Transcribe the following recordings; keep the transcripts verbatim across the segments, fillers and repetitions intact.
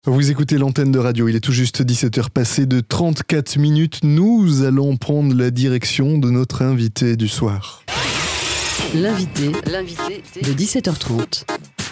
Vous écoutez l'antenne de radio, il est tout juste dix-sept heures passées de trente-quatre minutes. Nous allons prendre la direction de notre invité du soir. L'invité, l'invité de dix-sept heures trente.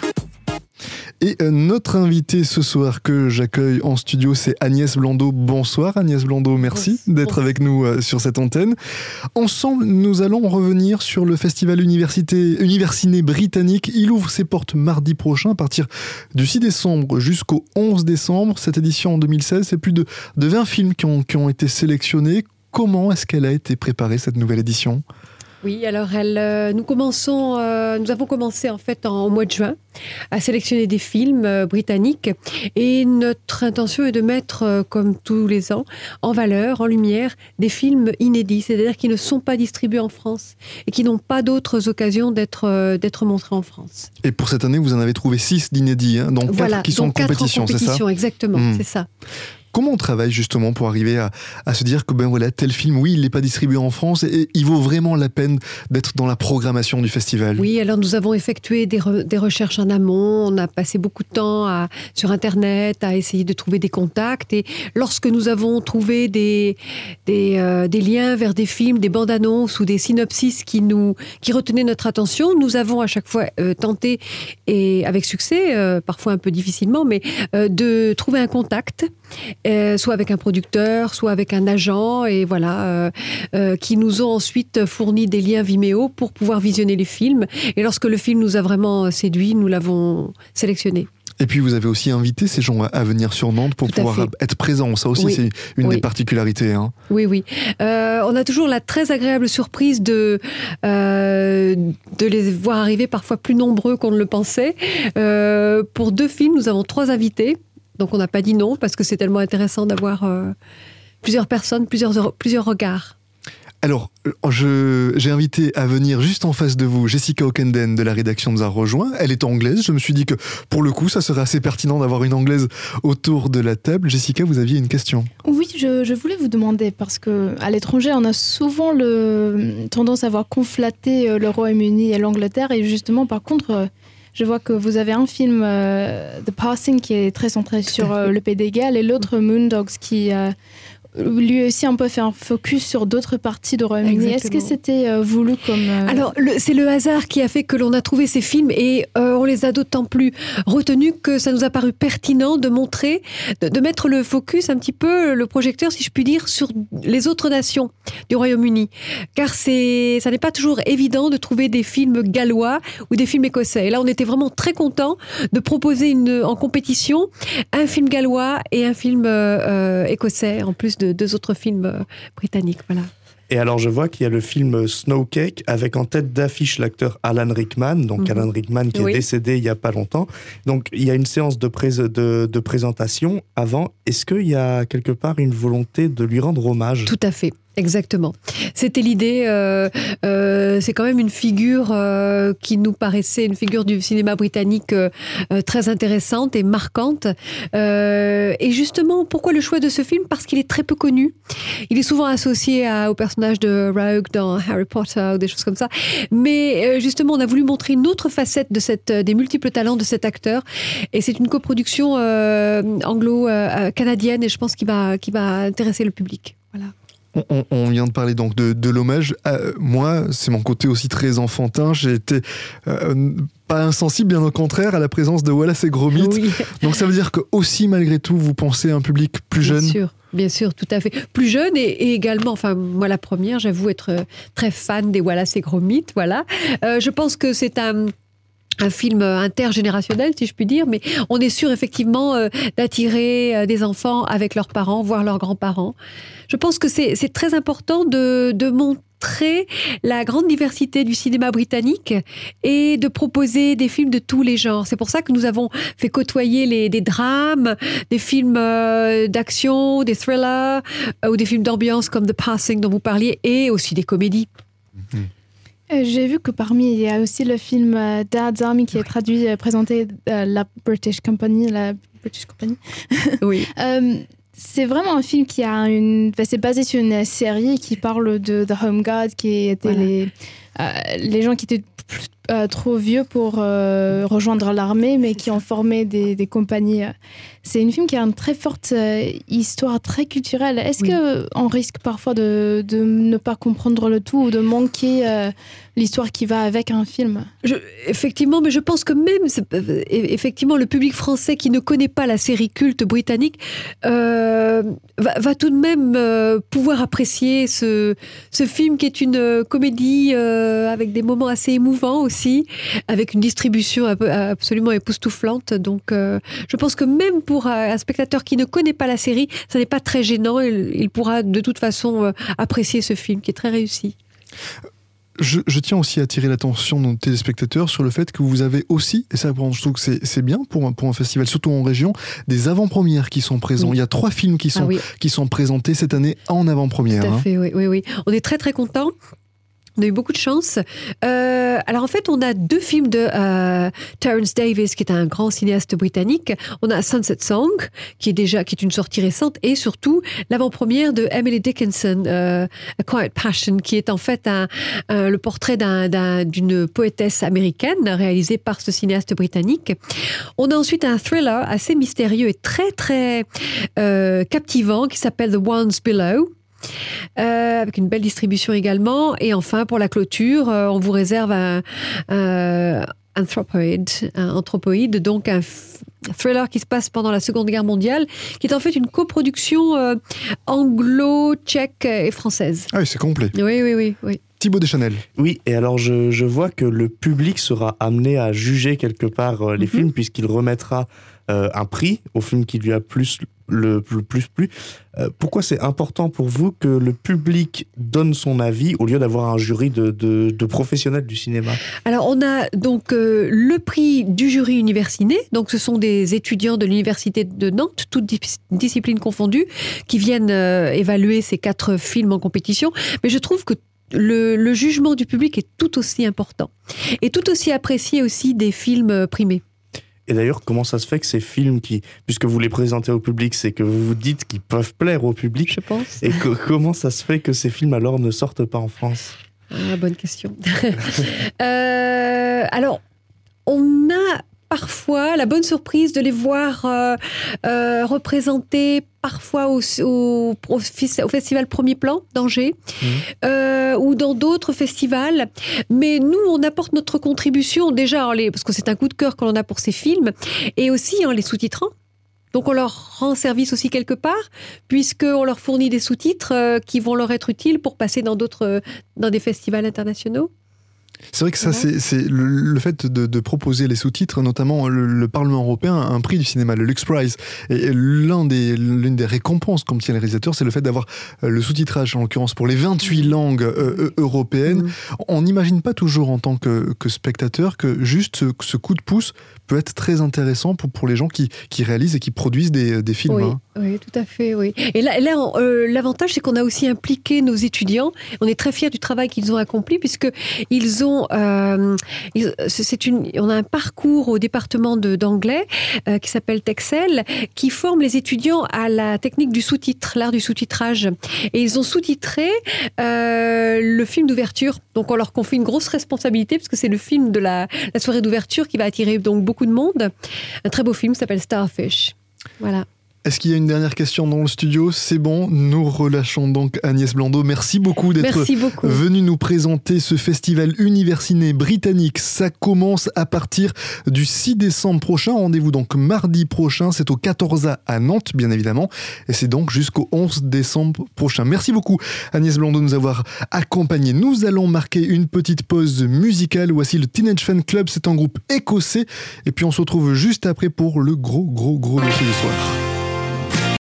Et notre invité ce soir que j'accueille en studio, c'est Agnès Blondeau. Bonsoir Agnès Blondeau, merci oui. d'être oui. avec nous euh, sur cette antenne. Ensemble, nous allons revenir sur le festival Université, Universiné britannique. Il ouvre ses portes mardi prochain à partir du six décembre jusqu'au onze décembre. Cette édition en deux mille seize, c'est plus de, de vingt films qui ont, qui ont été sélectionnés. Comment est-ce qu'elle a été préparée, cette nouvelle édition ? Oui, alors elle, euh, nous commençons, euh, nous avons commencé en fait en, au mois de juin à sélectionner des films euh, britanniques et notre intention est de mettre, euh, comme tous les ans, en valeur, en lumière, des films inédits, c'est-à-dire qui ne sont pas distribués en France et qui n'ont pas d'autres occasions d'être, euh, d'être montrés en France. Et pour cette année, vous en avez trouvé six d'inédits, hein, donc voilà, quatre qui sont donc en compétition, en compétition, c'est ça ? Exactement, mmh. c'est ça. Comment on travaille justement pour arriver à, à se dire que ben voilà, tel film, oui, il n'est pas distribué en France et, et il vaut vraiment la peine d'être dans la programmation du festival ? Oui, alors nous avons effectué des, re, des recherches en amont, on a passé beaucoup de temps à, sur Internet à essayer de trouver des contacts et lorsque nous avons trouvé des, des, euh, des liens vers des films, des bandes annonces ou des synopsis qui, nous, qui retenaient notre attention, nous avons à chaque fois euh, tenté, et avec succès, euh, parfois un peu difficilement, mais euh, de trouver un contact. Euh, soit avec un producteur, soit avec un agent, et voilà, euh, euh, qui nous ont ensuite fourni des liens Vimeo pour pouvoir visionner les films. Et lorsque le film nous a vraiment séduit, nous l'avons sélectionné. Et puis vous avez aussi invité ces gens à venir sur Nantes pour Tout pouvoir être présents. Ça aussi, oui. c'est une oui. des particularités. Hein. Oui, oui. Euh, on a toujours la très agréable surprise de, euh, de les voir arriver parfois plus nombreux qu'on ne le pensait. Euh, pour deux films, nous avons trois invités. Donc on n'a pas dit non, parce que c'est tellement intéressant d'avoir euh, plusieurs personnes, plusieurs, plusieurs regards. Alors, je, j'ai invité à venir juste en face de vous Jessica Ockenden de la rédaction nous a rejoint. Elle est anglaise. Je me suis dit que pour le coup, ça serait assez pertinent d'avoir une anglaise autour de la table. Jessica, vous aviez une question ? Oui, je, je voulais vous demander, parce qu'à l'étranger, on a souvent le, tendance à voir conflater le Royaume-Uni et l'Angleterre. Et justement, par contre... Je vois que vous avez un film, euh, The Passing, qui est très centré sur euh, le Pays de Galles, et l'autre, Moondogs, qui euh, lui aussi un peu fait un focus sur d'autres parties du Royaume-Uni. Est-ce que c'était euh, voulu comme... Euh... Alors, le, c'est le hasard qui a fait que l'on a trouvé ces films, et euh, on les a d'autant plus retenus que ça nous a paru pertinent de montrer, de, de mettre le focus un petit peu, le projecteur, si je puis dire, sur les autres nations du Royaume-Uni. Car c'est, ça n'est pas toujours évident de trouver des films gallois ou des films écossais. Et là, on était vraiment très contents de proposer une, en compétition un film gallois et un film euh, écossais, en plus de deux autres films euh, britanniques. Voilà. Et alors, je vois qu'il y a le film Snowcake avec en tête d'affiche l'acteur Alan Rickman, donc mmh. Alan Rickman qui oui. est décédé il n'y a pas longtemps. Donc, il y a une séance de, pré- de, de présentation avant. Est-ce qu'il y a quelque part une volonté de lui rendre hommage ? Tout à fait. Exactement. C'était l'idée. Euh, euh, c'est quand même une figure euh, qui nous paraissait une figure du cinéma britannique euh, très intéressante et marquante. Euh, et justement, pourquoi le choix de ce film ? Parce qu'il est très peu connu. Il est souvent associé à, au personnage de Rogue dans Harry Potter ou des choses comme ça. Mais euh, justement, on a voulu montrer une autre facette de cette, des multiples talents de cet acteur. Et c'est une coproduction euh, anglo-canadienne, et je pense qu'il va, qu'il va intéresser le public. Voilà. On, on vient de parler donc de, de l'hommage. Euh, moi, c'est mon côté aussi très enfantin. J'ai été euh, pas insensible, bien au contraire, à la présence de Wallace et Gromit. Oui. Donc ça veut dire que aussi, malgré tout, vous pensez à un public plus jeune ? Bien sûr, bien sûr, tout à fait. Plus jeune et, et également, enfin moi la première, j'avoue être très fan des Wallace et Gromit. Voilà. Euh, je pense que c'est un un film intergénérationnel, si je puis dire, mais on est sûr effectivement euh, d'attirer euh, des enfants avec leurs parents, voire leurs grands-parents. Je pense que c'est, c'est très important de, de montrer la grande diversité du cinéma britannique et de proposer des films de tous les genres. C'est pour ça que nous avons fait côtoyer les, des drames, des films euh, d'action, des thrillers, euh, ou des films d'ambiance comme The Passing dont vous parliez, et aussi des comédies. Mmh. J'ai vu que parmi, il y a aussi le film euh, Dad's Army qui est traduit, euh, présenté à la British Company, la British Company. Oui. euh, c'est vraiment un film qui a une... C'est basé sur une série qui parle de The Home Guard, qui étaient voilà. les euh, les gens qui étaient plus, euh, trop vieux pour euh, rejoindre l'armée, mais qui ont formé des, des compagnies. C'est une film qui a une très forte euh, histoire, très culturelle. Est-ce oui. qu'on risque parfois de, de ne pas comprendre le tout ou de manquer euh, l'histoire qui va avec un film? je, Effectivement, mais je pense que même effectivement, le public français qui ne connaît pas la série culte britannique euh, va, va tout de même euh, pouvoir apprécier ce, ce film qui est une euh, comédie euh, avec des moments assez émouvants aussi, avec une distribution absolument époustouflante. Donc, euh, je pense que même pour un spectateur qui ne connaît pas la série, ça n'est pas très gênant. Il, il pourra de toute façon euh, apprécier ce film qui est très réussi. Je, je tiens aussi à attirer l'attention de nos téléspectateurs sur le fait que vous avez aussi, et ça je trouve que c'est, c'est bien pour un, pour un festival, surtout en région, des avant-premières qui sont présents. Oui. Il y a trois films qui sont, ah oui. qui sont présentés cette année en avant-première. Tout à fait, hein. oui, oui, oui. On est très très contents. On a eu beaucoup de chance. Euh, alors en fait, on a deux films de euh, Terence Davis, qui est un grand cinéaste britannique. On a Sunset Song, qui est déjà qui est une sortie récente, et surtout l'avant-première de Emily Dickinson, euh, A Quiet Passion, qui est en fait un, un, le portrait d'un, d'un, d'une poétesse américaine réalisé par ce cinéaste britannique. On a ensuite un thriller assez mystérieux et très très euh, captivant qui s'appelle The Ones Below. Euh, avec une belle distribution également. Et enfin, pour la clôture, euh, on vous réserve un, un anthropoïde, un anthropoïde, donc un f- thriller qui se passe pendant la Seconde Guerre mondiale, qui est en fait une coproduction euh, anglo-tchèque et française. Ah oui, c'est complet. Oui, oui, oui. oui. Thibaut Deschanel. Oui, et alors je, je vois que le public sera amené à juger quelque part euh, les mm-hmm. films, puisqu'il remettra euh, un prix au film qui lui a plus le, le plus plu. Euh, pourquoi c'est important pour vous que le public donne son avis au lieu d'avoir un jury de, de, de professionnels du cinéma? Alors on a donc euh, le prix du jury Universiné, donc ce sont des étudiants de l'université de Nantes, toutes dis- disciplines confondues, qui viennent euh, évaluer ces quatre films en compétition. Mais je trouve que Le, le jugement du public est tout aussi important et tout aussi apprécié aussi des films primés. Et d'ailleurs, comment ça se fait que ces films qui, puisque vous les présentez au public, c'est que vous vous dites qu'ils peuvent plaire au public? Je pense. Et que, comment ça se fait que ces films alors ne sortent pas en France? Ah, bonne question. euh, alors, on a parfois la bonne surprise de les voir euh, euh, représentés parfois au, au, au, au festival Premier Plan d'Angers mmh. euh, ou dans d'autres festivals. Mais nous, on apporte notre contribution déjà, en les, parce que c'est un coup de cœur que l'on a pour ces films, et aussi en les sous-titrant. Donc on leur rend service aussi quelque part, puisqu'on leur fournit des sous-titres euh, qui vont leur être utiles pour passer dans, d'autres, dans des festivals internationaux. C'est vrai que ça, ouais. c'est, c'est le, le fait de, de proposer les sous-titres, notamment le, le Parlement européen a un prix du cinéma, le Lux Prize. Et l'un des, l'une des récompenses qu'obtient les réalisateurs, c'est le fait d'avoir le sous-titrage, en l'occurrence pour les vingt-huit langues euh, européennes. Mmh. On n'imagine pas toujours en tant que, que spectateur que juste ce, ce coup de pouce peut être très intéressant pour, pour les gens qui, qui réalisent et qui produisent des, des films. Oui, hein. oui, tout à fait, oui. Et là, là euh, l'avantage, c'est qu'on a aussi impliqué nos étudiants. On est très fiers du travail qu'ils ont accompli, puisqu'ils ont... Euh, ils, c'est une, on a un parcours au département de, d'anglais euh, qui s'appelle Texel, qui forme les étudiants à la technique du sous-titre, l'art du sous-titrage. Et ils ont sous-titré euh, le film d'ouverture. Donc on leur confie une grosse responsabilité, parce que c'est le film de la, la soirée d'ouverture qui va attirer donc beaucoup de monde. Un très beau film qui s'appelle Starfish. Voilà. Est-ce qu'il y a une dernière question dans le studio? C'est bon, nous relâchons donc Agnès Blondeau. Merci beaucoup d'être Merci beaucoup. venue nous présenter ce festival Universiné britannique. Ça commence à partir du six décembre prochain. Rendez-vous donc mardi prochain. C'est au quatorze A à Nantes, bien évidemment. Et c'est donc jusqu'au onze décembre prochain. Merci beaucoup Agnès Blondeau de nous avoir accompagnés. Nous allons marquer une petite pause musicale. Voici le Teenage Fan Club. C'est un groupe écossais. Et puis on se retrouve juste après pour le gros, gros, gros dossier du soir.